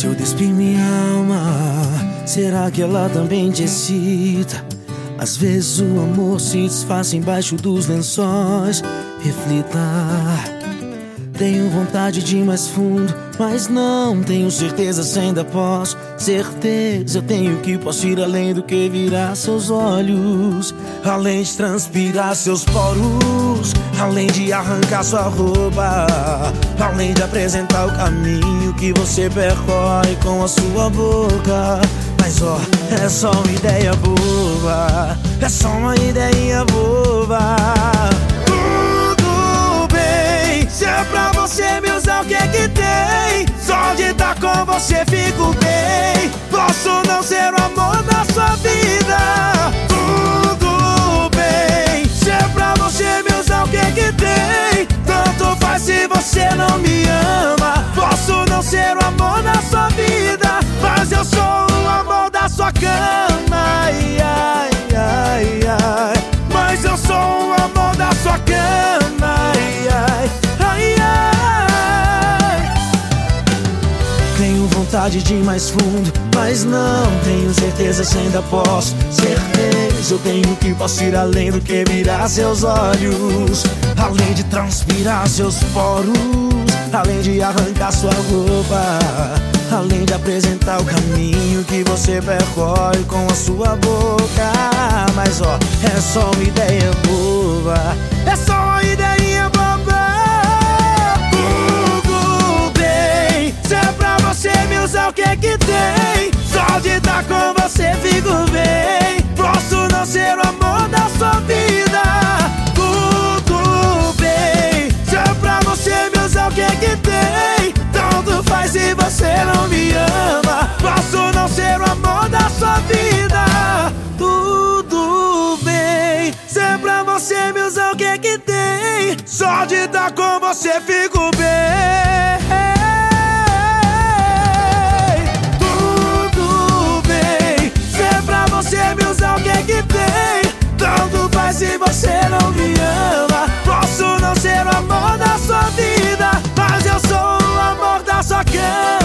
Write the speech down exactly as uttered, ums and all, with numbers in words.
Se eu despir minha alma, será que ela também te excita? Às vezes o amor se desfaz embaixo dos lençóis. Reflita. Tenho vontade de ir mais fundo, mas não tenho certeza se ainda posso. Certeza eu tenho que posso ir além do que virar seus olhos, além de transpirar seus poros, além de arrancar sua roupa, além de apresentar o caminho que você percorre com a sua boca. Mas ó, é só uma ideia boba, é só uma ideia boba. Se é pra você me usar, o que é que tem? Só de estar com você fico bem. Posso não ser o amor da sua vida, tudo bem. Se é pra você me usar, o que é que tem? Tanto faz se você não me ama. Posso não ser o amor da sua vida, mas eu sou o amor da sua cama. Ai, ai, ai, ai. Mas eu sou o amor da sua cama. Ai, ai. Tenho vontade de ir mais fundo, mas não tenho certeza se ainda posso. Certeza eu tenho que posso ir além do que virar seus olhos, além de transpirar seus poros, além de arrancar sua roupa, além de apresentar o caminho que você percorre com a sua boca. Mas ó, é só uma ideia boba, é só uma ideia boba. O que é que tem? Só de estar com você fico bem. Posso não ser o amor da sua vida, tudo bem. Se é pra você me usar, o que é que tem? Tanto faz se você não me ama. Posso não ser o amor da sua vida, tudo bem. Se é pra você me usar, o que é que tem? Só de estar com você fico bem. Você me usar, o que é que tem? Tanto faz se você não me ama. Posso não ser o amor da sua vida, mas eu sou o amor da sua cama.